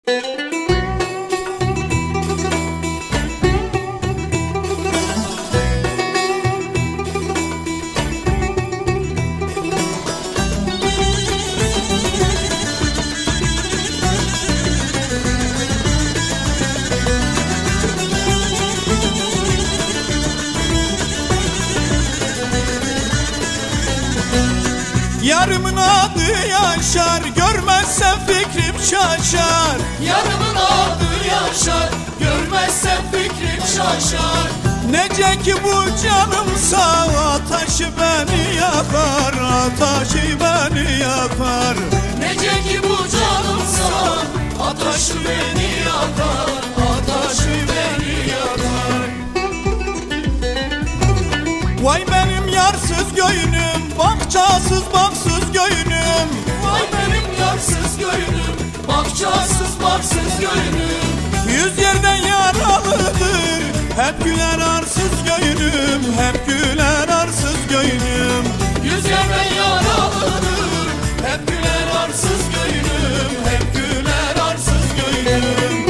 Yarımın adı Yaşar, görmezsen fikrim şaşar. Yarımın adı Yaşar, görmezsen fikrim şaşar. Nece ki bu canımsa ateşi beni yakar, ateşi beni yakar. Nece ki bu canımsa ateşi beni yakar, ateşi beni yakar. Vay benim yarsız göğünüm, bakçasız baksız göğünüm. Vay benim yarsız göğünüm, bakçasız baksız göğünüm. Yüz yerden yaralıdır, hep güler arsız göğünüm, hep güler arsız göğünüm. Yüz yerden yaralıdır, hep güler arsız göğünüm, hep güler arsız göğünüm.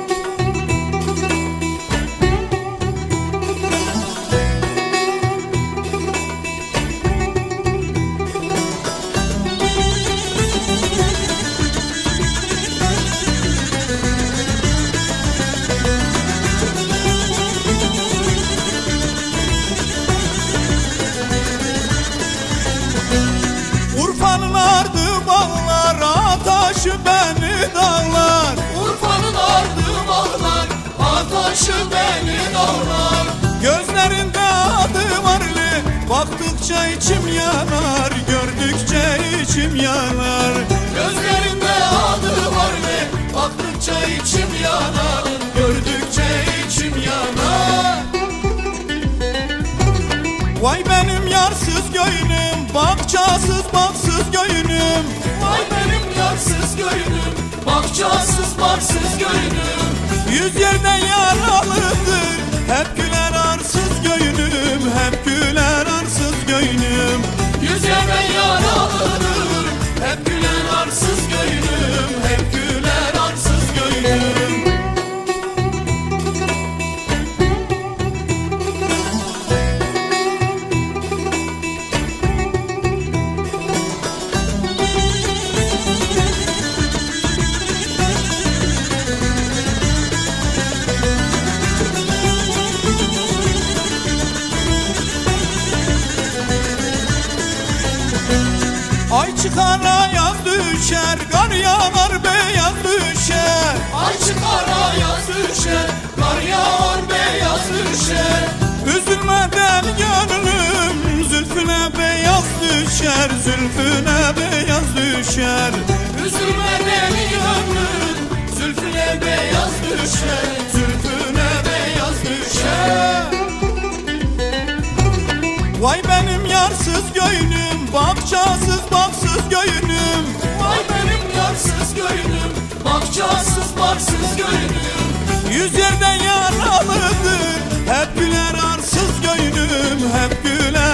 Urfa'nın ardı bağlar, ataşı beni dağlar. Urfa'nın ardı bağlar, ataşı beni dağlar. Gözlerinde adı varlı, baktıkça içim yanar, gördükçe içim yanar. Gözlerinde adı var ve baktıkça içim yanar, gördükçe içim yanar. Vay benim yarsız göğünüm, bakçasız baksız göğünüm. Vay benim yarsız göğünüm, bakçasız baksız göğünüm. Yüz yerden yaralıdır, hep güler arsız göğünüm, hep güler arsız göğünüm. Yüz yerden yaralıdır, hep gülen arsız göğünüm, hep gülen arsız göğünüm. Ay çıkar ayaz düşer, kar yağar beyaz düşer. Ay çıkar ayaz düşer, kar yağar beyaz düşer. Üzülme deli gönlüm, zülfüne beyaz düşer, zülfüne beyaz düşer. Üzülme deli gönlüm, zülfüne beyaz düşer, zülfüne beyaz düşer. Vay benim yarsız göğünüm, bakçasız baksız göğünüm. Vay benim yarsız göğünüm, bakçasız baksız göğünüm. Yüz yerden yaralıdır, hep güler arsız göğünüm, hep güler